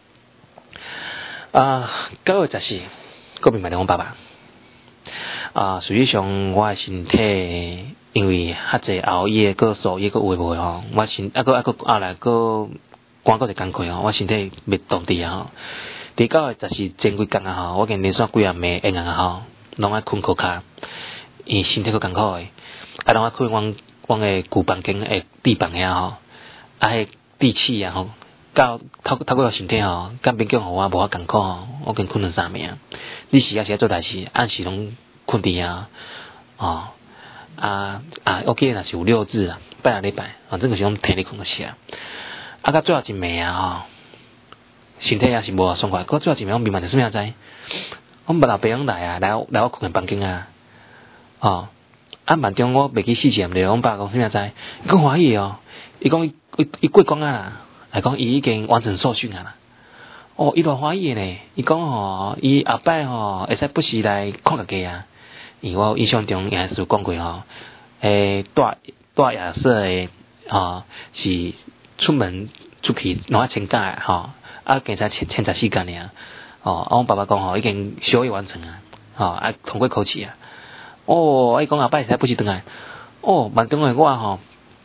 啊，九月十四，个面貌阮爸爸。啊，实际上我诶身体因为较济熬夜，个数夜个有诶无诶吼，我身啊个啊个后来个赶个一工课吼，我身体袂动地啊吼。伫九月十四前几工啊吼，我已经连续几暗暝闲啊吼，拢爱困靠骹。伊身体够艰苦诶，啊，拢爱困阮阮诶旧房间诶地板遐吼，啊，迄地气啊吼，到透透过身体吼，甲勉强互我无法艰苦吼，我经困两三暝啊。你时啊是爱做代志，按时拢困伫遐，哦，啊啊，我记得若是有六日啊，拜六礼拜，反正就是拢摕你困个起啊。啊，到最后一暝啊吼，身体也是无爽快，到最后一暝我明白着啥物知？我爸老爸拢来啊，来来我困诶房间啊。哦，啊，梦中我袂记细节，毋对，阮爸讲啥物知？伊讲欢喜哦，伊讲伊伊伊过关啊啦，还讲伊已经完成受训啊啦。哦，伊偌欢喜呢，伊讲吼，伊后摆吼会使不时来看家己啊。因为我印象中也是有讲过吼，诶，带带亚瑟诶，吼是出门出去拢爱请假诶吼，啊，加才千千十四天尔。哦，啊，阮爸爸讲吼已经小业完成啊，吼啊通过考试啊。哦，伊讲后摆会使不时转来。哦，梦中诶我吼，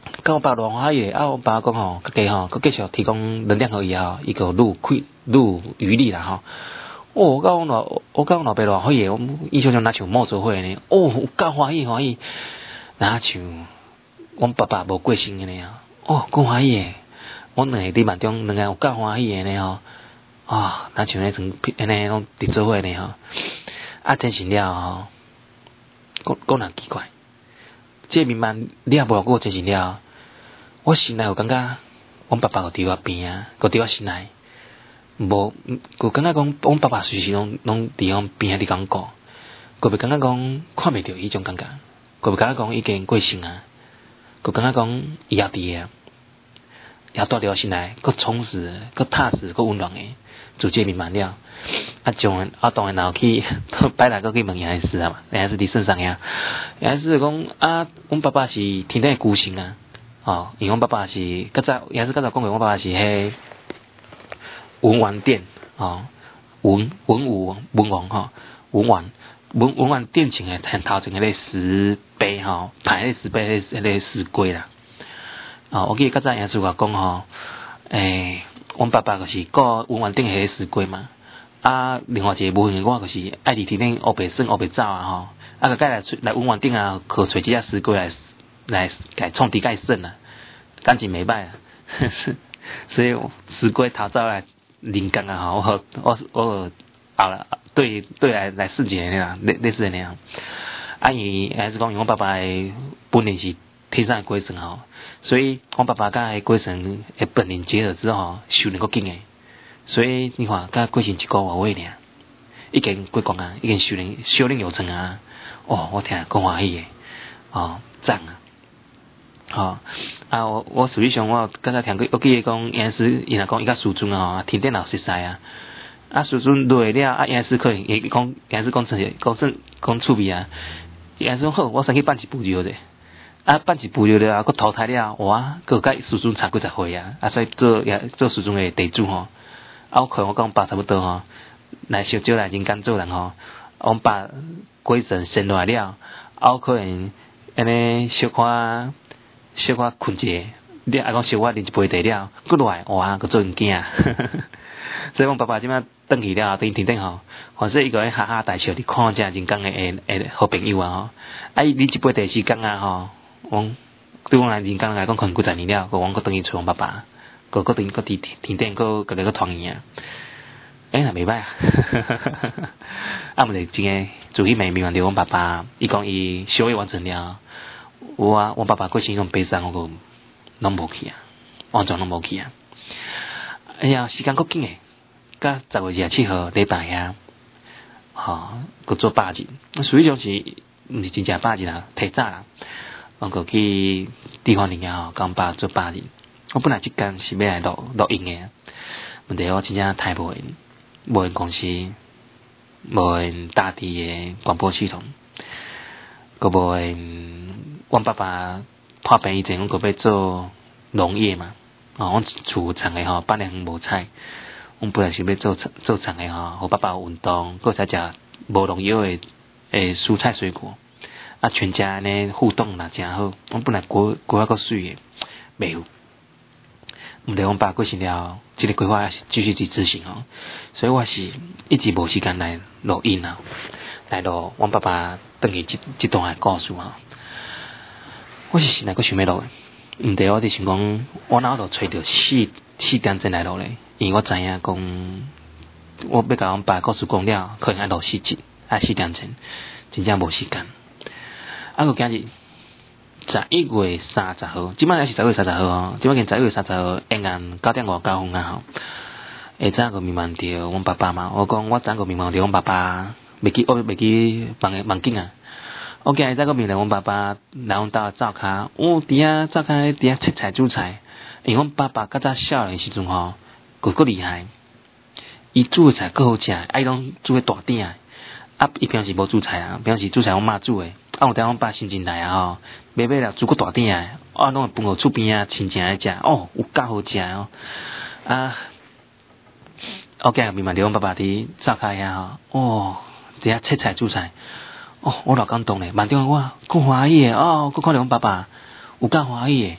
甲我爸偌欢喜，啊，我爸讲吼，佮加吼，佮继续提供能量互伊吼，伊个愈开愈余力啦吼。哦，我甲阮老，我甲阮老爸偌欢喜，我印象中若像冒做伙呢，哦，有够欢喜欢喜，若像阮爸爸无过身个呢，哦，够欢喜诶，阮两个伫梦中两个有够欢喜诶呢吼，啊，若像迄种安尼拢伫做伙呢吼，啊，真神了吼，讲讲人奇怪，这眠梦了无过真神了。我醒来有感觉，阮爸爸个伫我边啊，个伫我心内，无，个感觉讲，阮爸爸随时拢拢伫阮边啊，伫讲顾，个袂感觉讲看袂着伊种感觉，个袂感觉讲已经过身啊，个感觉讲伊也伫啊，也住伫我心内，个充实，个踏实，个温暖诶，就这眠梦了。啊，从啊当然然后去摆来个去问杨医师啊嘛，杨医师伫身上呀，杨医师讲啊，阮爸爸是天顶诶孤星啊。哦，因为阮爸爸是较早，也是较早讲过，阮爸爸是迄文玩店哦，文文武文王吼，文玩文文玩店前诶很头前迄个石碑吼，排迄个石碑迄个石龟啦。哦，我记得较早杨师话讲吼，诶，阮爸爸就是顾文玩店迄个石龟嘛，啊，另外一个部分我就是爱伫天顶黑白耍黑白走啊吼，啊，个介来来文玩店啊，去找一只石龟来。来改创底盖肾啊，感情袂歹啊，所以石龟头走来灵感啊吼，我我我后来对对来来试一下啦，类类似的那样。啊，伊还是讲，因为我爸爸的本领是天上的鬼神吼，所以我爸爸甲鬼神的本领结合之后，修炼够紧诶。所以你看，甲鬼神一个月尾尔，已经过关啊，已经修炼修炼有成啊。哦，我听够欢喜诶，哦，赞啊！吼、哦、啊！我我实际上我刚才听过，我记得讲杨师伊若讲伊甲师尊啊，天顶老熟悉啊。啊，师尊落了，啊杨师可能伊讲杨师讲出讲说讲趣味啊。杨师讲好，我先去办一步就者。啊，办一步就了，佮淘汰了，哇，佮甲师尊差几十岁啊，啊，所以做也做师尊的地主吼。啊，我看我讲爸差不多吼，来小少来人间做人吼。我爸鬼神生落来了，啊，我可能安尼小可。小可困者，你啊讲小可啉一杯茶了，过落来哇，佮做物件，所以阮爸爸即摆转去了，等于天顶吼，反正伊个哈哈大笑伫看遮人工诶诶好朋友啊吼，啊伊啉一杯茶时间啊吼，阮对阮来人工来讲可能几十年了，佮阮佮转去找阮爸爸，佮佮等佮伫天顶佮佮个团圆啊，诶那袂歹啊，啊毋是真诶，自己咪迷茫着阮爸爸，伊讲伊小业完成了。我啊，我爸爸过身种悲伤，我个拢无去啊，完全拢无去啊。哎呀，时间够紧诶，甲十月廿七号礼拜啊，吼，佮做八日，属于种是毋是真正八日啦，提早啦，我佮去地方领啊，甲阮爸做八日。我本来即间是要来录录音诶，问题我真正太无闲，无闲公司，无闲大地诶广播系统，佮无闲。阮爸爸破病以前，阮个要做农业嘛，哦，阮厝厂诶吼，八年无菜，阮本来是要做做厂诶吼，互爸爸有运动，搁才食无农药诶诶蔬菜水果，啊，全家安尼互动啦，真好。阮本来过过啊够水诶，袂有。毋对，阮爸过身了，即个规划还是继续去执行哦，所以我是一直无时间来录音啊，来录阮爸爸转去即即段诶故事啊。我是现在阁想要录诶，毋对，我伫想讲，我哪有找着四四点钟来录咧？因为我知影讲，我要甲阮爸故事讲了，可能爱录四集，爱四点钟，真正无时间。啊，个今日十一月三十號，即擺也是十一月三十號哦。即擺今十一月三十號，晏晏九點外九分啊吼。下早個迷茫着阮爸爸嘛，我講我早個迷茫着阮爸爸，袂記我袂記夢夢境啊。我今日早個迷茫阮爸爸來阮兜灶骹，我佇遐灶骹佇遐切菜煮菜。因為阮爸爸較早少年時陣吼，佫佫厲害，伊煮誒菜佫好食，啊伊攏煮誒大鼎啊。啊，伊平時無煮菜啊，平時煮菜阮媽煮誒。啊，有當阮爸心情來啊吼，買買了煮個大鼎啊，啊，攏會分互厝邊啊親情來食，哦，有夠好食哦。啊，我今日明白着阮爸爸佇灶骹遐吼，哦，佇遐切菜煮菜，哦，我老感動咧，慢點我夠歡喜誒，哦，佫看着阮爸爸有夠歡喜誒，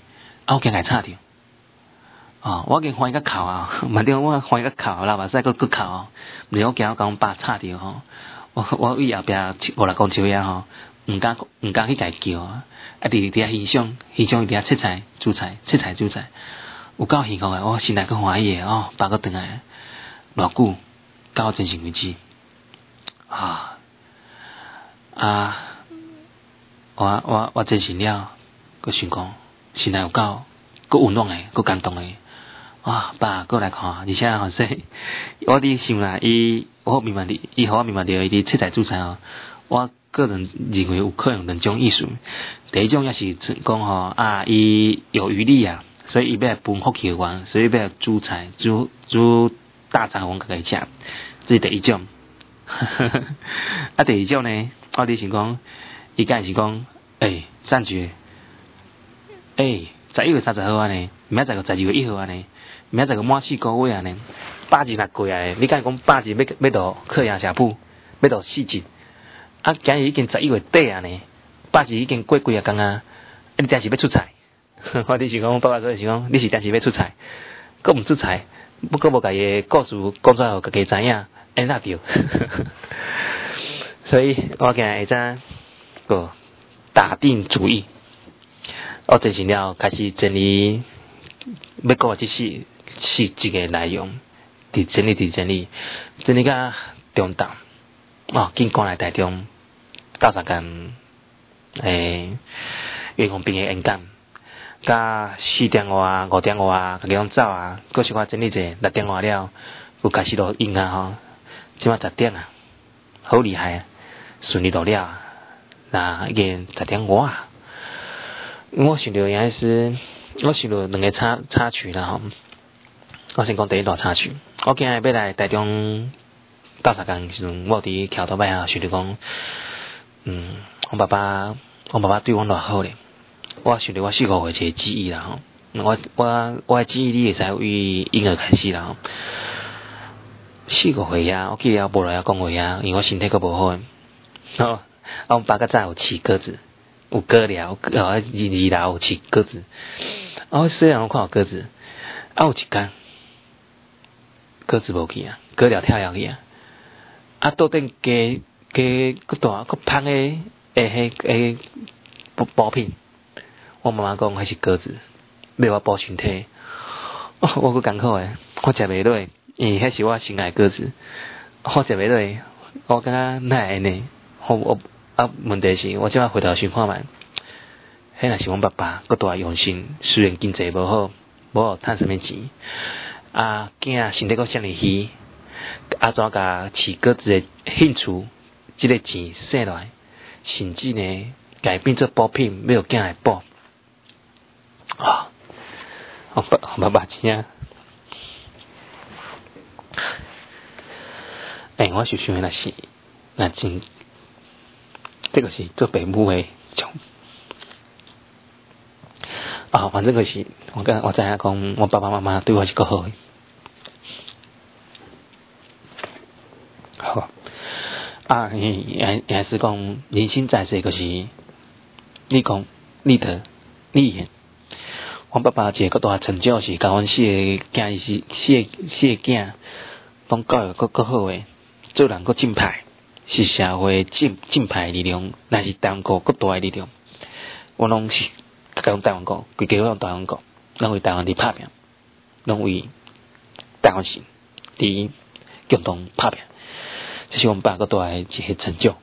啊，我惊来吵着。哦，我已经翻伊甲哭啊，万点我翻伊甲哭啦，目屎佫佫哭哦，毋是我惊我甲阮爸吵着吼，我我为后壁五六公尺遐吼，毋敢毋敢去甲伊叫啊，啊伫伫遐欣赏欣赏伊伫遐切菜煮菜切菜煮菜，有够幸福诶，我心内佫欢喜诶哦，爸佫转来，偌久到我真心为止啊啊，我我我真心了，佫想讲心内有够佫温暖诶，佫感动诶。啊，爸过来看，而且吼说，我伫想啦，伊我明白的，伊互我明白着伊伫切菜煮菜哦。我个人认为有可能两种意思。第一种也是讲吼啊，伊有余力啊，所以伊要来分福气阮，所以要来煮菜煮煮大餐阮家己食，这是第一种。啊，第二种呢，我伫想讲，伊敢是讲，诶，赞觉，诶，十一月三十号安尼，明仔载个十二月一号安尼。明仔载个满四个月安尼，八日若过来，你敢讲八日要要到客营社铺，要到四日，啊，今日已经十一月底安尼，八日已经过几啊工啊，你真是要出菜？我伫想讲，爸爸说是讲，你是真是要出菜，佫毋出菜，不佫无家己故事讲出来互家己知影，安那着？所以我今日下早个打定主意，我真心了开始整理，要讲即是。是这个内容，伫整理伫整理，整理甲中昼，哦，紧赶来台中，斗相共诶，员工兵诶演讲，甲四点外、五点外，家己拢走啊，佫小可整理者，六点外了，又开始录音啊吼，即马十点啊，好厉害啊，顺利录了，那已经十点外啊，我想着原来是，我想着两个插插曲啦吼。我先讲第一段插曲。我今日要来台中斗相共时阵，我伫桥头摆啊，想着讲，嗯，我爸爸，我爸爸对我偌好咧。我想着我四五岁一个记忆啦吼，我我我诶记忆你会使为婴儿开始啦吼。四五岁啊，我记得无来讲话啊，因为我身体佫无好。哦，我爸较早有饲鸽子，有鸽了，哦，二二啦有饲鸽子。啊，虽然我看有鸽子，啊有一天。鸽子无去啊，鸽了跳下去啊！啊，倒顶加加佫大佫芳诶诶迄诶补补品，我妈妈讲迄是鸽子，要我补身体。哦，我佫艰苦诶，我食袂落，因为迄是我心爱鸽子，我食袂落，我感觉哪会安尼？我我啊，问题是我即摆回头想看觅，迄若是阮爸爸佫大用心，虽然经济无好，无趁啥物钱。啊，囝身体佫遮尔虚，啊怎甲饲鸽子诶兴趣，即个钱省落来，甚至呢改变做补品，要囝来补。啊，我爸我爸爸真，诶，我想想若是，若真，这个是做父母诶种。啊，反正就是，我跟我知影讲，我爸爸妈妈对我是够好诶。好，啊，也也是讲人生在世，就是你讲你的你言。我爸爸一个较大成就是甲阮四个囝是四个四个囝，拢教育佫佫好诶，做人佫正派，是社会正正派诶力量，若是台湾国佫大诶力量，我拢是。甲用台湾国，规家拢台湾国，拢为台湾伫拍拼，拢为台湾市伫共同拍拼，这是我们爸个大诶一个成就。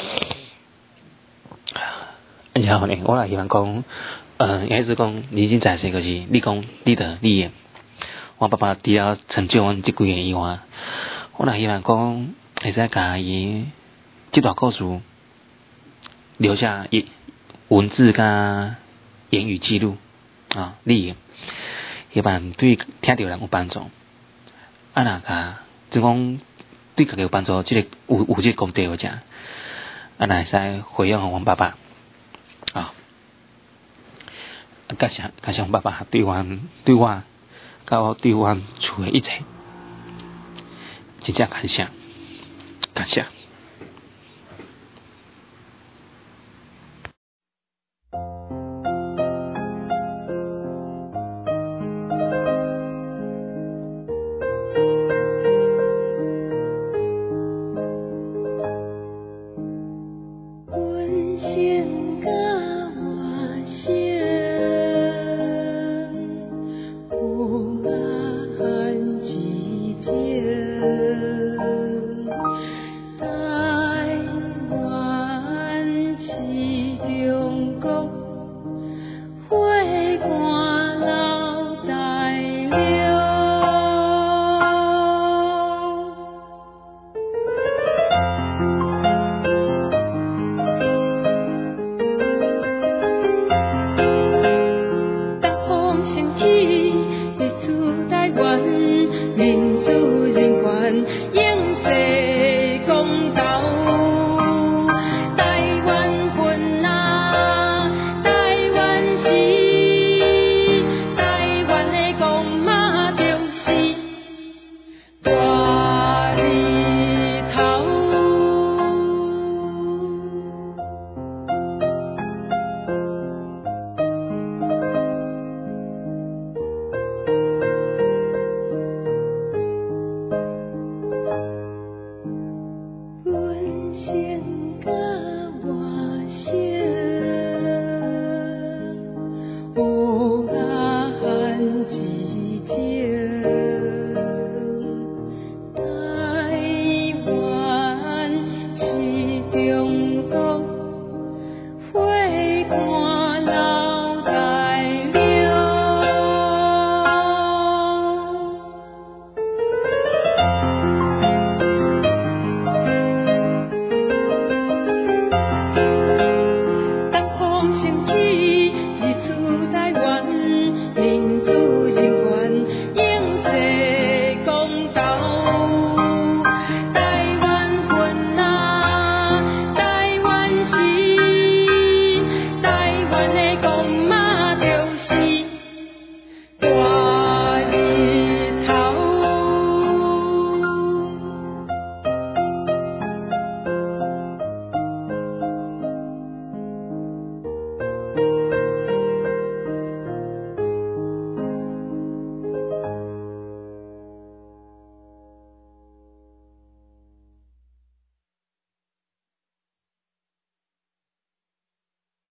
然后呢，我也希望讲，呃，也是讲人生在世就是你讲你的你的，我爸爸除了成就阮即几个以外，我也希望讲会使甲伊即段故事留下一文字甲。言语记录啊，利益，希望对听到人有帮助。啊，那个，即讲对家己有帮助，即、这个有有即个功德有者，啊，那会使回应阮爸爸啊，感谢感谢阮爸爸对阮对我，甲我对阮厝诶一切，真正感谢感谢。 分永世公道。台湾分啊，台湾是，台湾的公妈就是大。